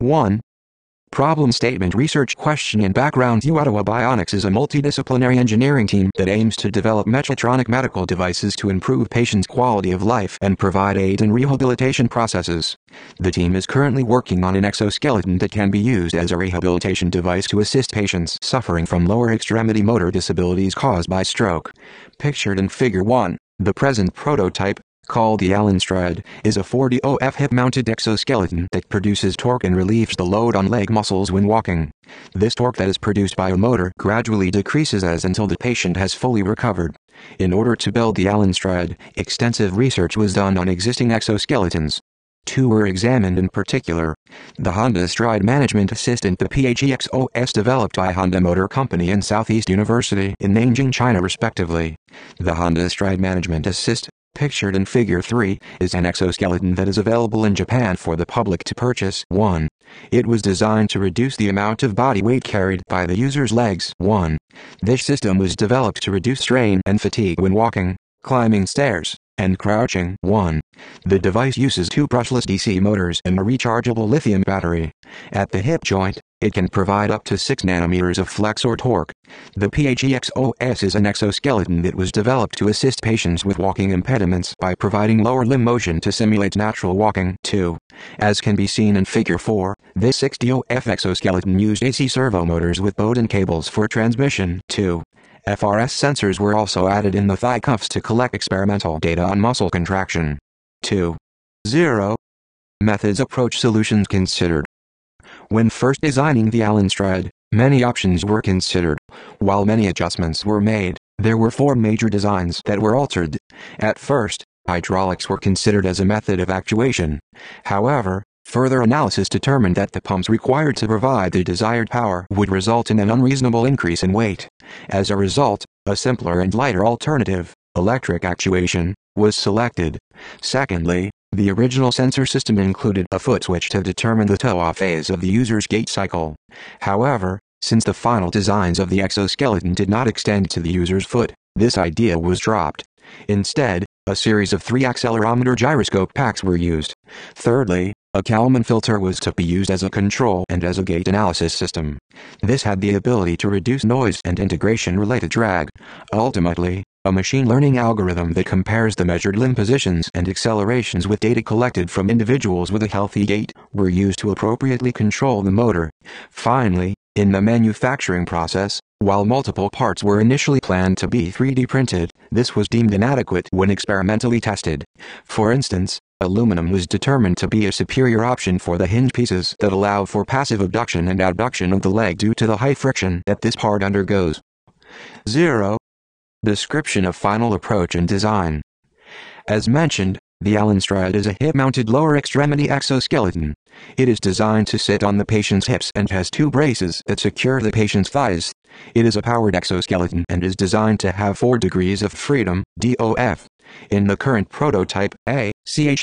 1. Problem statement research question and background. Ottawa Bionics is a multidisciplinary engineering team that aims to develop Medtronic medical devices to improve patients' quality of life and provide aid in rehabilitation processes. The team is currently working on an exoskeleton that can be used as a rehabilitation device to assist patients suffering from lower extremity motor disabilities caused by stroke. Pictured in Figure 1, the present prototype, called the Allenstrad, is a 4DOF hip-mounted exoskeleton that produces torque and relieves the load on leg muscles when walking. This torque that is produced by a motor gradually decreases until the patient has fully recovered. In order to build the Allenstrad, extensive research was done on existing exoskeletons. Two were examined in particular: the Honda Stride Management Assistant, the PHEXOS, developed by Honda Motor Company and Southeast University in Nanjing, China respectively. The Honda Stride Management Assist, pictured in Figure 3, is an exoskeleton that is available in Japan for the public to purchase. 1. It was designed to reduce the amount of body weight carried by the user's legs. 1. This system was developed to reduce strain and fatigue when walking, climbing stairs, and crouching. 1. The device uses two brushless DC motors and a rechargeable lithium battery. At the hip joint, it can provide up to 6 nanometers of flex or torque. The PHEXOS is an exoskeleton that was developed to assist patients with walking impediments by providing lower limb motion to simulate natural walking. 2. As can be seen in Figure 4, this 6DOF exoskeleton used AC servo motors with Bowden cables for transmission. 2. FRS sensors were also added in the thigh cuffs to collect experimental data on muscle contraction. 2. 0. Methods approach solutions considered. When first designing the Allenstrad, many options were considered. While many adjustments were made, there were 4 major designs that were altered. At first, hydraulics were considered as a method of actuation. However, further analysis determined that the pumps required to provide the desired power would result in an unreasonable increase in weight. As a result, a simpler and lighter alternative, electric actuation, was selected. Secondly, the original sensor system included a foot switch to determine the toe-off phase of the user's gait cycle. However, since the final designs of the exoskeleton did not extend to the user's foot, this idea was dropped. Instead, a series of 3 accelerometer gyroscope packs were used. Thirdly, a Kalman filter was to be used as a control and as a gait analysis system. This had the ability to reduce noise and integration-related drag. Ultimately, a machine learning algorithm that compares the measured limb positions and accelerations with data collected from individuals with a healthy gait were used to appropriately control the motor. Finally, in the manufacturing process, while multiple parts were initially planned to be 3D printed, this was deemed inadequate when experimentally tested. For instance, aluminum was determined to be a superior option for the hinge pieces that allow for passive abduction and abduction of the leg due to the high friction that this part undergoes. 0. Description of final approach and design. As mentioned, the Allenstrad is a hip-mounted lower extremity exoskeleton. It is designed to sit on the patient's hips and has 2 braces that secure the patient's thighs. It is a powered exoskeleton and is designed to have 4 degrees of freedom, DOF. In the current prototype, a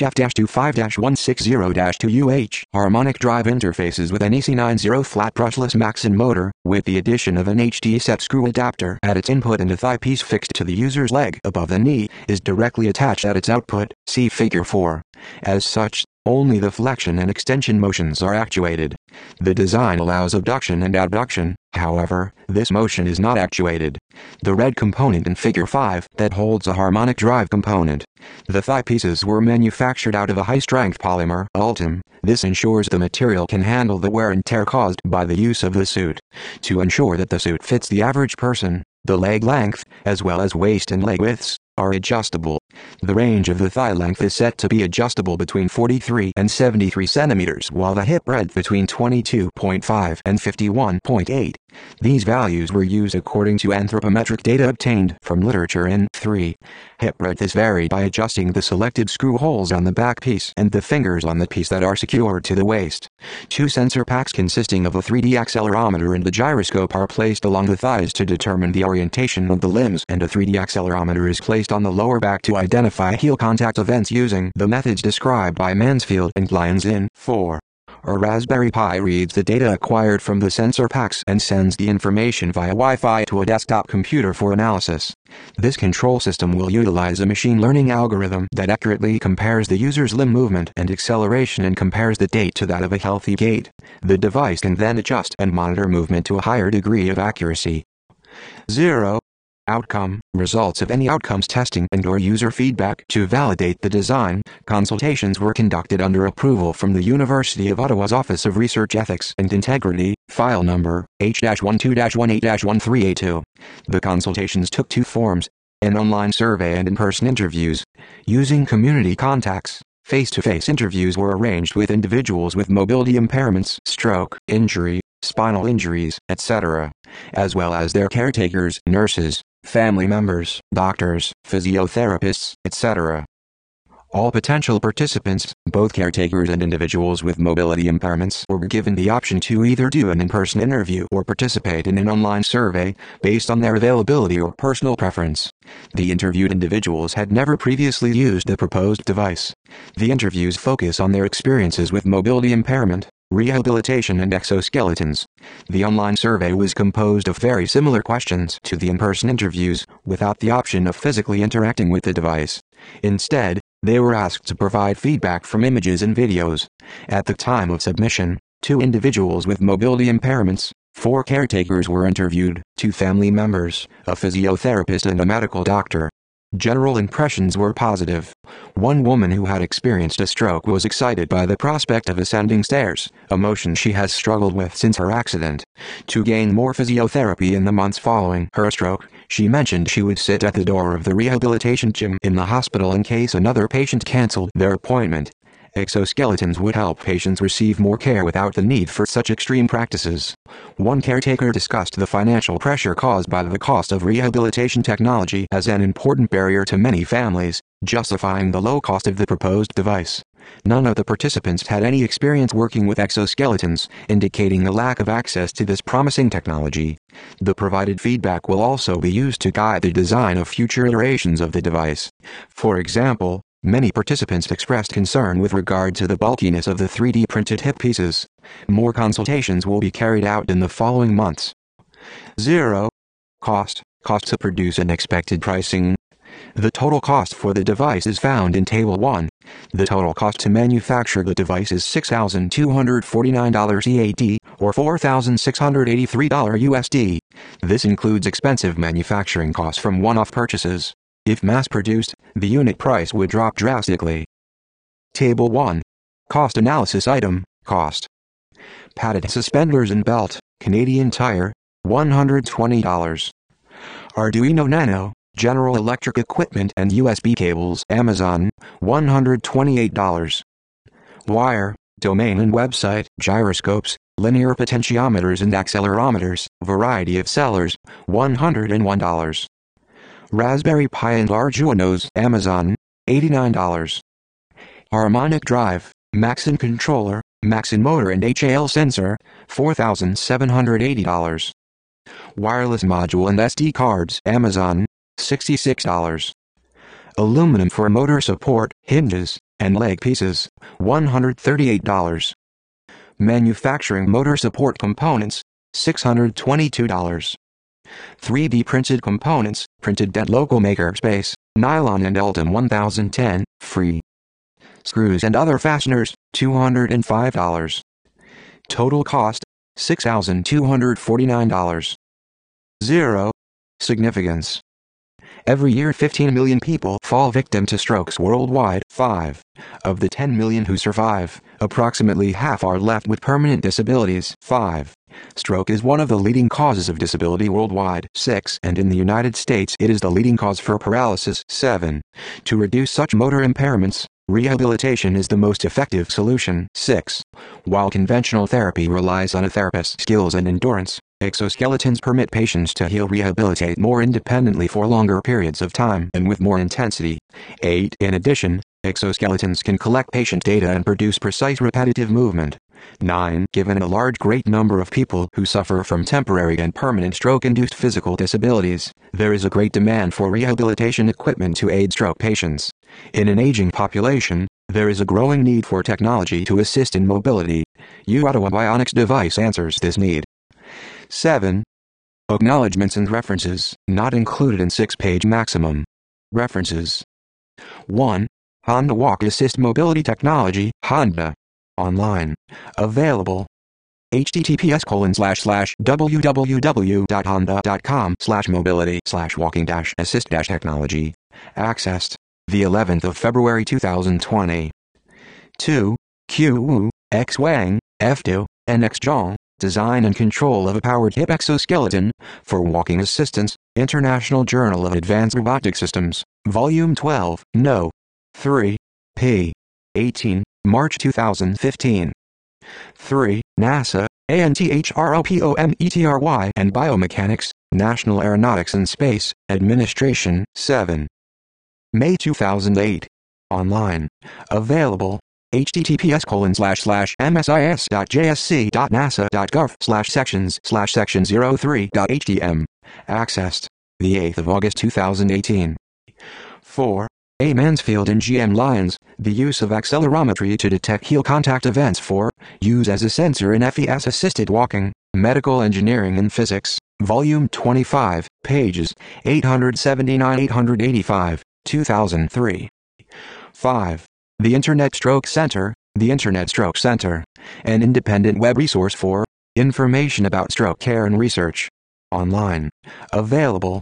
CHF-25-160-2UH harmonic drive interfaces with an AC90 flat brushless Maxon motor, with the addition of an HD set screw adapter at its input, and a thigh piece fixed to the user's leg above the knee is directly attached at its output, see Figure 4. As such, only the flexion and extension motions are actuated. The design allows abduction and abduction, however, this motion is not actuated. The red component in Figure 5 that holds a harmonic drive component. The thigh pieces were manufactured out of a high-strength polymer, Ultem. This ensures the material can handle the wear and tear caused by the use of the suit. To ensure that the suit fits the average person, the leg length, as well as waist and leg widths, are adjustable. The range of the thigh length is set to be adjustable between 43 and 73 centimeters, while the hip breadth between 22.5 and 51.8. These values were used according to anthropometric data obtained from literature. In 3. Hip breadth is varied by adjusting the selected screw holes on the back piece and the fingers on the piece that are secured to the waist. 2 sensor packs consisting of a 3D accelerometer and the gyroscope are placed along the thighs to determine the orientation of the limbs, and a 3D accelerometer is placed on the lower back to identify heel contact events using the methods described by Mansfield and Lyons in 4. A Raspberry Pi reads the data acquired from the sensor packs and sends the information via Wi-Fi to a desktop computer for analysis. This control system will utilize a machine learning algorithm that accurately compares the user's limb movement and acceleration and compares the gait to that of a healthy gait. The device can then adjust and monitor movement to a higher degree of accuracy. 0. Outcome. Results of any outcomes testing and/or user feedback. To validate the design, consultations were conducted under approval from the University of Ottawa's Office of Research Ethics and Integrity, file number H-12-18-1382. The consultations took two forms: an online survey and in-person interviews. Using community contacts, face-to-face interviews were arranged with individuals with mobility impairments, stroke, injury, spinal injuries, etc., as well as their caretakers, nurses, family members, doctors, physiotherapists, etc. All potential participants, both caretakers and individuals with mobility impairments, were given the option to either do an in-person interview or participate in an online survey, based on their availability or personal preference. The interviewed individuals had never previously used the proposed device. The interviews focus on their experiences with mobility impairment, rehabilitation and exoskeletons. The online survey was composed of very similar questions to the in-person interviews, without the option of physically interacting with the device. Instead, they were asked to provide feedback from images and videos. At the time of submission, 2 individuals with mobility impairments, 4 caretakers were interviewed, 2 family members, a physiotherapist and a medical doctor. General impressions were positive. One woman who had experienced a stroke was excited by the prospect of ascending stairs, a motion she has struggled with since her accident. To gain more physiotherapy in the months following her stroke, she mentioned she would sit at the door of the rehabilitation gym in the hospital in case another patient canceled their appointment. Exoskeletons would help patients receive more care without the need for such extreme practices. One caretaker discussed the financial pressure caused by the cost of rehabilitation technology as an important barrier to many families, justifying the low cost of the proposed device. None of the participants had any experience working with exoskeletons, indicating a lack of access to this promising technology. The provided feedback will also be used to guide the design of future iterations of the device. For example, many participants expressed concern with regard to the bulkiness of the 3D printed hip pieces. More consultations will be carried out in the following months. 0. Cost. Cost to produce and expected pricing. The total cost for the device is found in Table 1. The total cost to manufacture the device is $6,249 CAD, or $4,683 USD. This includes expensive manufacturing costs from one-off purchases. If mass-produced, the unit price would drop drastically. Table 1. Cost analysis item, cost. Padded suspenders and belt, Canadian Tire, $120. Arduino Nano, General Electric equipment and USB cables, Amazon, $128. Wire, domain and website, gyroscopes, linear potentiometers and accelerometers, variety of sellers, $101. Raspberry Pi and Arduinos, Amazon, $89. Harmonic drive, Maxon controller, Maxon motor and HAL sensor, $4,780. Wireless module and SD cards, Amazon, $66. Aluminum for motor support, hinges, and leg pieces, $138. Manufacturing motor support components, $622. 3D printed components, printed at local makerspace, Nylon and Elton 1010, free. Screws and other fasteners, $205. Total cost, $6,249. 0. Significance. Every year 15 million people fall victim to strokes worldwide. 5. Of the 10 million who survive, approximately half are left with permanent disabilities. 5. Stroke is one of the leading causes of disability worldwide. 6. And in the United States it is the leading cause for paralysis. 7. To reduce such motor impairments, rehabilitation is the most effective solution. 6. While conventional therapy relies on a therapist's skills and endurance, exoskeletons permit patients to rehabilitate more independently for longer periods of time and with more intensity. 8. In addition, exoskeletons can collect patient data and produce precise repetitive movement. 9. Given a great number of people who suffer from temporary and permanent stroke-induced physical disabilities, there is a great demand for rehabilitation equipment to aid stroke patients. In an aging population, There is a growing need for technology to assist in mobility. Ottawa Bionics device answers this need. 7. Acknowledgements and references, not included in 6-page maximum. References. 1. Honda Walk Assist Mobility Technology, Honda. Online. Available. https://www.honda.com/mobility/walking-assist-technology. Accessed. The 11th of February 2020. 2. Q. X Wang, F2, and X Zhang. Design and control of a powered hip exoskeleton for walking assistance. International Journal of Advanced Robotic Systems. Volume 12. No. 3. p. 18. March 2015. 3. NASA, ANTHROPOMETRY and Biomechanics, National Aeronautics and Space Administration. 7. May 2008. Online. Available. https://msis.jsc.nasa.gov/sections/section03.htm. Accessed. The 8th of August 2018. 4. A. Mansfield and G. M. Lyons, the use of accelerometry to detect heel contact events for use as a sensor in FES-assisted walking, medical engineering and physics. Volume 25, pages 879-885, 2003. 5. The Internet Stroke Center, the Internet Stroke Center, an independent web resource for information about stroke care and research. Online. Available.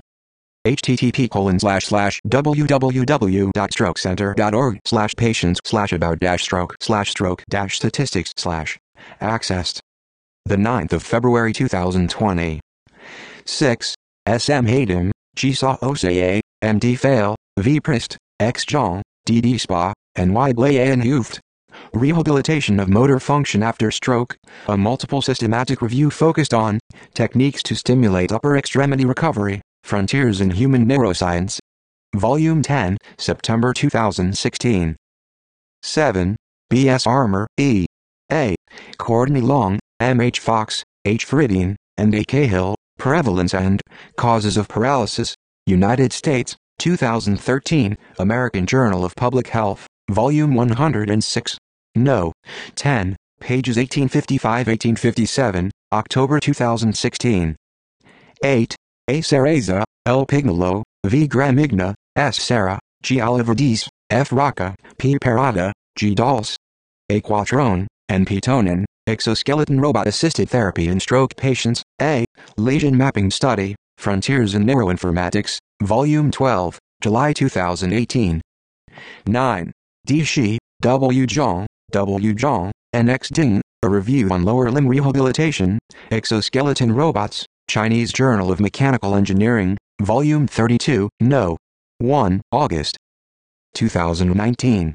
http://www.strokecenter.org/patients/about-stroke/stroke-statistics/ accessed. The 9th of February 2020. 6. S. M. Haydem, G. Sa Osaye, M. D. Fail, V. Prist, X. Zhang, D. D. Spa, and Y. Blaye and Hooft. Rehabilitation of motor function after stroke, a multiple systematic review focused on techniques to stimulate upper extremity recovery, Frontiers in Human Neuroscience. Volume 10, September 2016. 7. B. S. Armour, E. A. Courtney Long, M. H. Fox, H. Fridine, and A. Cahill, Prevalence and Causes of Paralysis, United States, 2013, American Journal of Public Health, Volume 106. No. 10, pages 1855-1857, October 2016. 8. A. Cereza, L. Pignolo, V. Gramigna, S. Serra, G. Oliverdiz, F. Rocca, P. Parada, G. Dals. A. Quattrone, N. P. Tonin, Exoskeleton Robot-Assisted Therapy in Stroke Patients, A. Lesion Mapping Study, Frontiers in Neuroinformatics, Volume 12, July 2018. 9. D. Shi, W. Zhang, and X. Ding, a review on lower limb rehabilitation, exoskeleton robots, Chinese Journal of Mechanical Engineering, Volume 32, No. 1, August 2019.